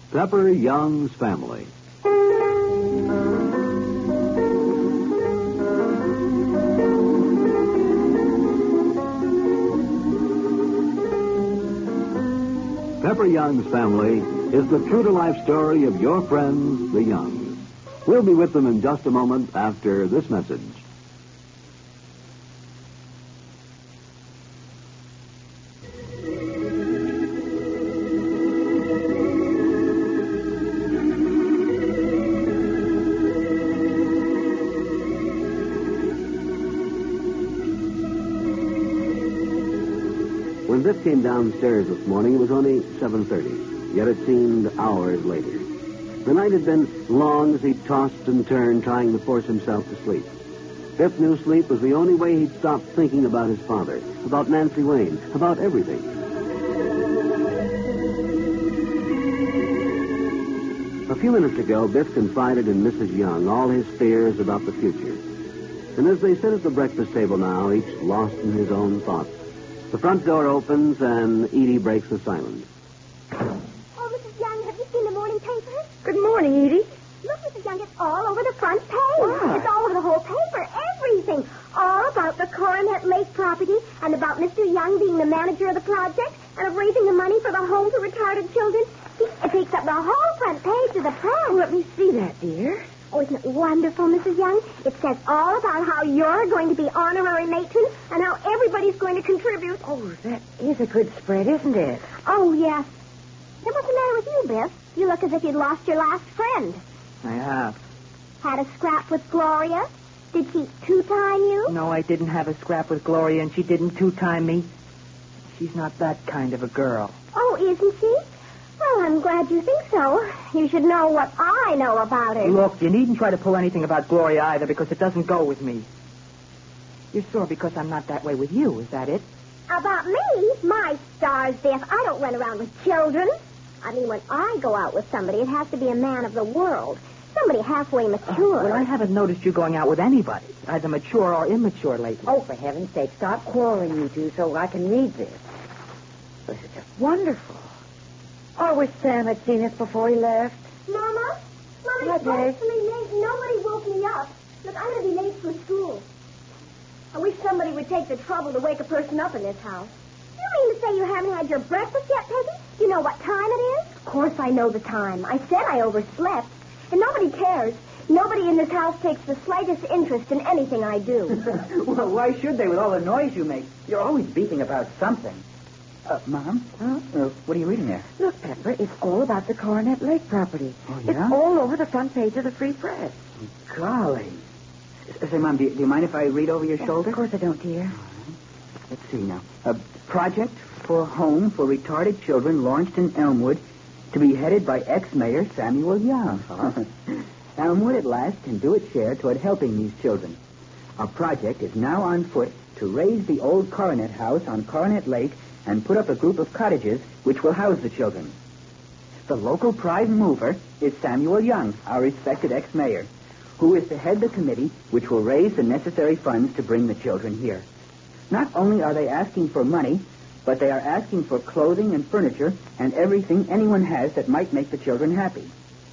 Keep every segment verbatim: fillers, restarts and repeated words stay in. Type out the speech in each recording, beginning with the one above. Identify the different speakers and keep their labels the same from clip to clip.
Speaker 1: Pepper Young's Family. Pepper Young's Family is the true-to-life story of your friends, the Youngs. We'll be with them in just a moment after this message. When Biff came downstairs this morning, it was only seven thirty, yet it seemed hours later. The night had been long as he tossed and turned, trying to force himself to sleep. Biff knew sleep was the only way he'd stop thinking about his father, about Nancy Wayne, about everything. A few minutes ago, Biff confided in Missus Young all his fears about the future. And as they sit at the breakfast table now, each lost in his own thoughts, the front door opens and Edie breaks the silence.
Speaker 2: Oh, Missus Young, have you seen the morning paper?
Speaker 3: Good morning, Edie.
Speaker 2: Look, Missus Young, it's all over the front page.
Speaker 3: What?
Speaker 2: It's all over the whole paper, everything. All about the Coronet Lake property and about Mister Young being the manager of the project and of raising the money for the home for retarded children. It takes up the whole front page of the press.
Speaker 3: Oh, let me see that, dear.
Speaker 2: Oh, isn't it wonderful, Missus Young? It says all about how you're going to be honorary matron and how everybody's going to contribute.
Speaker 3: Oh, that is a good spread, isn't it?
Speaker 2: Oh, yes. Then what's the matter with you, Biff? You look as if you'd lost your last friend.
Speaker 3: I have.
Speaker 2: Had a scrap with Gloria? Did she two-time you?
Speaker 3: No, I didn't have a scrap with Gloria, and she didn't two-time me. She's not that kind of a girl.
Speaker 2: Oh, isn't she? Well, I'm glad you think so. You should know what I know about her.
Speaker 3: Look, you needn't try to pull anything about Gloria either, because it doesn't go with me. You're sore because I'm not that way with you, is that it?
Speaker 2: About me? My stars, Biff. I don't run around with children. I mean, when I go out with somebody, it has to be a man of the world. Somebody halfway mature.
Speaker 3: Well, I haven't noticed you going out with anybody, either mature or immature lately.
Speaker 4: Oh, for heaven's sake, stop quarreling, you two, so I can read this. This is just wonderful. I wish Sam had seen this before he left.
Speaker 2: Mama? Mama, it's
Speaker 4: Okay.
Speaker 2: awfully late. Nobody woke me up. Look, I'm going to be late for school. I wish somebody would take the trouble to wake a person up in this house. You mean to say you haven't had your breakfast yet, Peggy? You know what time it is? Of course I know the time. I said I overslept. And nobody cares. Nobody in this house takes the slightest interest in anything I do.
Speaker 5: Well, why should they with all the noise you make? You're always beeping about something. Uh, Mom?
Speaker 4: Huh?
Speaker 5: Uh, what are you reading there?
Speaker 4: Look, Pepper, it's all about the Coronet Lake property.
Speaker 5: Oh, yeah?
Speaker 4: It's all over the front page of the Free Press.
Speaker 5: Golly. S- Say, Mom, do you, do you mind if I read over your shoulder?
Speaker 4: Of course I don't, dear.
Speaker 5: Let's see now. A project for home for retarded children launched in Elmwood to be headed by ex-mayor Samuel Young. Uh-huh. Elmwood at last can do its share toward helping these children. A project is now on foot to raise the old Coronet house on Coronet Lake and put up a group of cottages which will house the children. The local prime mover is Samuel Young, our respected ex-mayor, who is to head the committee which will raise the necessary funds to bring the children here. Not only are they asking for money, but they are asking for clothing and furniture and everything anyone has that might make the children happy.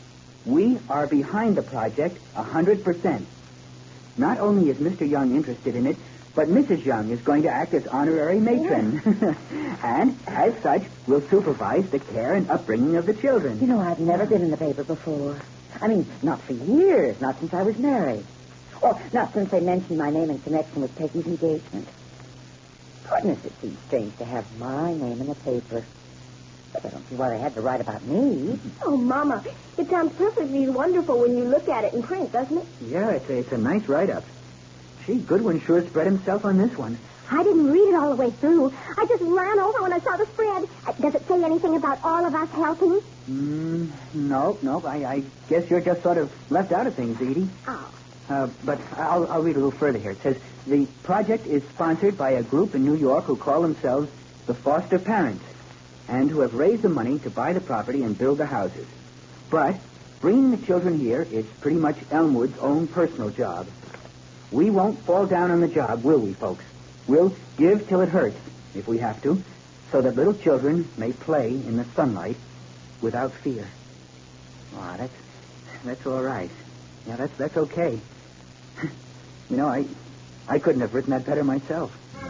Speaker 5: We are behind the project a hundred percent. Not only is Mister Young interested in it, but Missus Young is going to act as honorary matron. And, as such, will supervise the care and upbringing of the children.
Speaker 4: You know, I've never been in the paper before. I mean, not for years, not since I was married. Or not since they mentioned my name in connection with Peggy's engagement. Goodness, it seems strange to have my name in the paper. But I don't see why they had to write about me.
Speaker 2: Oh, Mama, it sounds perfectly wonderful when you look at it in print, doesn't it?
Speaker 5: Yeah, it's a, it's a nice write-up. Gee, Goodwin sure spread himself on this one.
Speaker 2: I didn't read it all the way through. I just ran over when I saw the spread. Uh, Does it say anything about all of us helping?
Speaker 5: Mm, no, no. I, I guess you're just sort of left out of things, Edie.
Speaker 2: Oh.
Speaker 5: Uh, but I'll, I'll read a little further here. It says, the project is sponsored by a group in New York who call themselves the Foster Parents and who have raised the money to buy the property and build the houses. But bringing the children here is pretty much Elmwood's own personal job. We won't fall down on the job, will we, folks? We'll give till it hurts, if we have to, so that little children may play in the sunlight without fear. Oh, that's that's all right. Yeah, that's that's okay. You know, I I couldn't have written that better myself.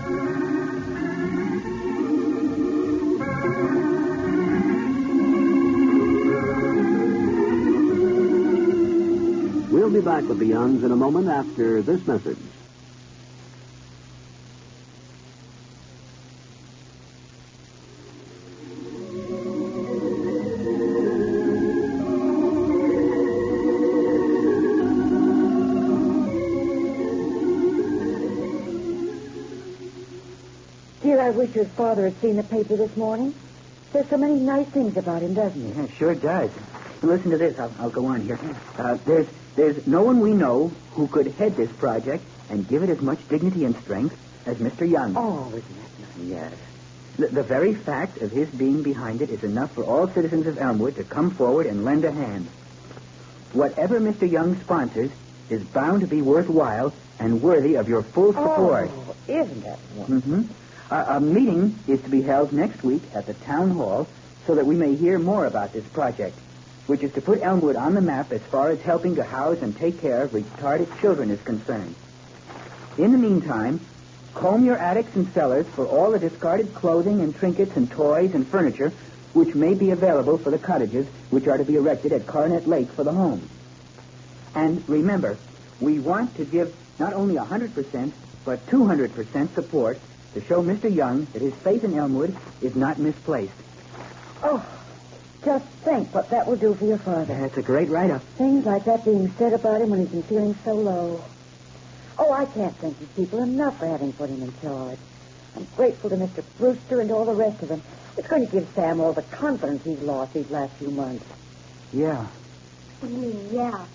Speaker 1: We'll be back with the Youngs in a moment after this message.
Speaker 4: Dear, I wish your father had seen the paper this morning. There's so many nice things about him, doesn't he?
Speaker 5: Yeah, sure does. Listen to this. I'll, I'll go on here. Uh, there's there's no one we know who could head this project and give it as much dignity and strength as Mister Young.
Speaker 4: Oh, isn't that nice?
Speaker 5: Yes. The, the very fact of his being behind it is enough for all citizens of Elmwood to come forward and lend a hand. Whatever Mister Young sponsors is bound to be worthwhile and worthy of your full support.
Speaker 4: Oh, isn't that wonderful?
Speaker 5: Mm-hmm. A, a meeting is to be held next week at the town hall so that we may hear more about this project, which is to put Elmwood on the map as far as helping to house and take care of retarded children is concerned. In the meantime, comb your attics and cellars for all the discarded clothing and trinkets and toys and furniture which may be available for the cottages which are to be erected at Coronet Lake for the home. And remember, we want to give not only one hundred percent, but two hundred percent support to show Mister Young that his faith in Elmwood is not misplaced.
Speaker 4: Oh, just think what that will do for your father.
Speaker 5: That's a great write-up.
Speaker 4: Things like that being said about him when he's been feeling so low. Oh, I can't thank these people enough for having put him in charge. I'm grateful to Mister Brewster and all the rest of them. It's going to give Sam all the confidence he's lost these last few months.
Speaker 5: Yeah.
Speaker 2: What do you mean, yeah?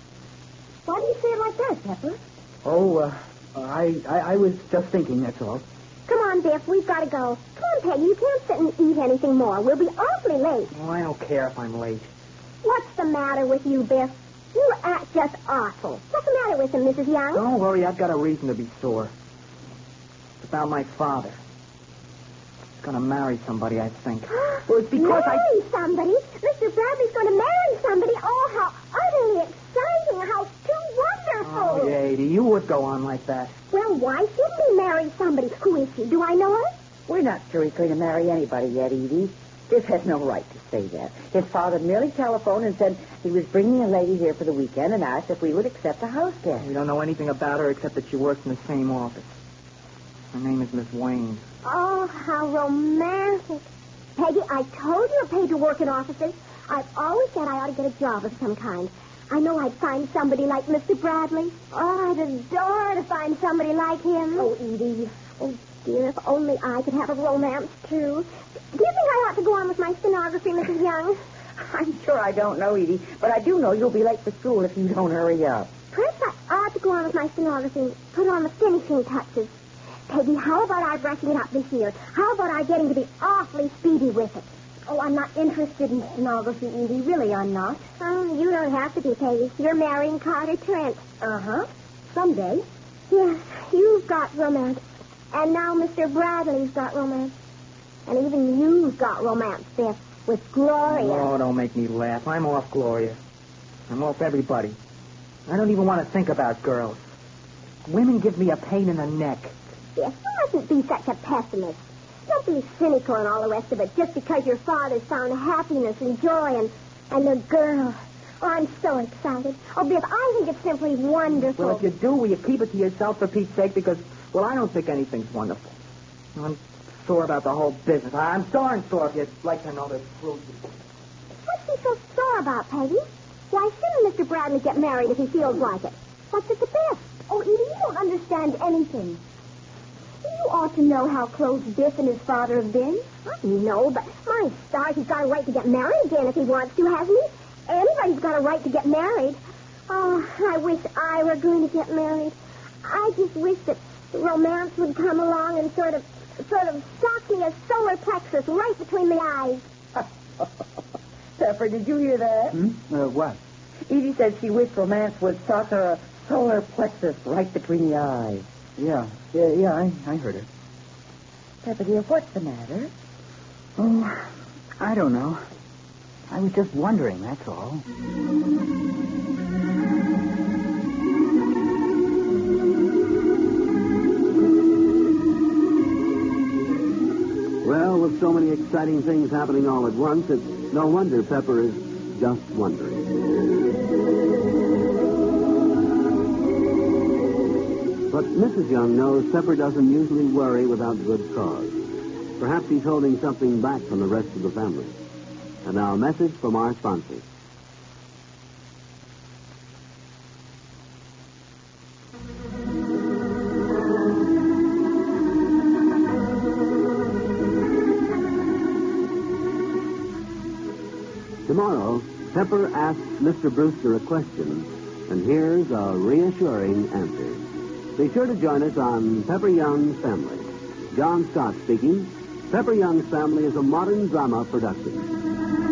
Speaker 2: Why do you say it like that, Pepper?
Speaker 5: Oh, uh, I, I I was just thinking, that's all.
Speaker 2: Come on, Biff, we've got to go. Come on, Peggy, you can't sit and eat anything more. We'll be awfully late.
Speaker 3: Oh, I don't care if I'm late.
Speaker 2: What's the matter with you, Biff? You act just awful. What's the matter with him, Missus Young?
Speaker 3: Don't worry, I've got a reason to be sore. It's about my father. He's going to marry somebody, I think.
Speaker 5: Well, it's because I...
Speaker 2: Marry somebody? Mister Bradley's going to marry somebody? Oh, how utterly exciting. How too wonderful.
Speaker 3: Oh, Edie, you would go on like that.
Speaker 2: Well, why shouldn't he marry somebody? Who is she? Do I know her?
Speaker 4: We're not sure he's going to marry anybody yet, Edie. Biff has no right to say that. His father merely telephoned and said he was bringing a lady here for the weekend and asked if we would accept a house guest.
Speaker 3: We don't know anything about her except that she works in the same office. Her name is Miss Wayne.
Speaker 2: Oh, how romantic. Peggy, I told you I paid to work in offices. I've always said I ought to get a job of some kind. I know I'd find somebody like Mister Bradley. Oh, I'd adore to find somebody like him. Oh, Edie. Oh, dear, if only I could have a romance, too. Do you think I ought to go on with my stenography, Missus Young?
Speaker 4: I'm sure I don't know, Edie, but I do know you'll be late for school if you don't hurry up.
Speaker 2: Perhaps I ought to go on with my stenography and put on the finishing touches. Peggy, how about I brushing it up this year? How about I getting to be awfully speedy with it? Oh, I'm not interested in stenography, Edie. Really, I'm not. Oh, you don't have to be, Peggy. You're marrying Carter Trent. Uh-huh. Someday. Yes, you've got romance. And now Mister Bradley's got romance. And even you've got romance, Biff, with Gloria.
Speaker 3: Oh, don't make me laugh. I'm off Gloria. I'm off everybody. I don't even want to think about girls. Women give me a pain in the neck.
Speaker 2: Biff, you mustn't be such a pessimist. Don't be cynical and all the rest of it just because your father's found happiness and joy and, and a girl. Oh, I'm so excited. Oh, Biff, I think it's simply wonderful.
Speaker 3: Well, if you do, will you keep it to yourself for Pete's sake? Because, well, I don't think anything's wonderful. I'm sore about the whole business. I'm darn sore if you'd like to know the truth.
Speaker 2: What's he so sore about, Peggy? Why shouldn't Mister Bradley get married if he feels like it? What's it to Biff? Oh, Edie, you don't understand anything. You ought to know how close Biff and his father have been. I know, but my stars, he's got a right to get married again if he wants to, hasn't he? Anybody's got a right to get married. Oh, I wish I were going to get married. I just wish that romance would come along and sort of, sort of sock me a solar plexus right between the eyes.
Speaker 4: Pepper, did you hear that?
Speaker 5: Hmm? Uh, what?
Speaker 4: Edie said she wished romance would sock her a solar plexus right between the eyes.
Speaker 5: Yeah, yeah, yeah, I, I heard her.
Speaker 4: Pepper, dear, what's the matter?
Speaker 5: Oh, I don't know. I was just wondering, that's all.
Speaker 1: Well, with so many exciting things happening all at once, it's no wonder Pepper is just wondering. But Missus Young knows Pepper doesn't usually worry without good cause. Perhaps he's holding something back from the rest of the family. And now a message from our sponsors. Tomorrow, Pepper asks Mister Brewster a question, and here's a reassuring answer. Be sure to join us on Pepper Young's Family. John Scott speaking. Pepper Young's Family is a modern drama production.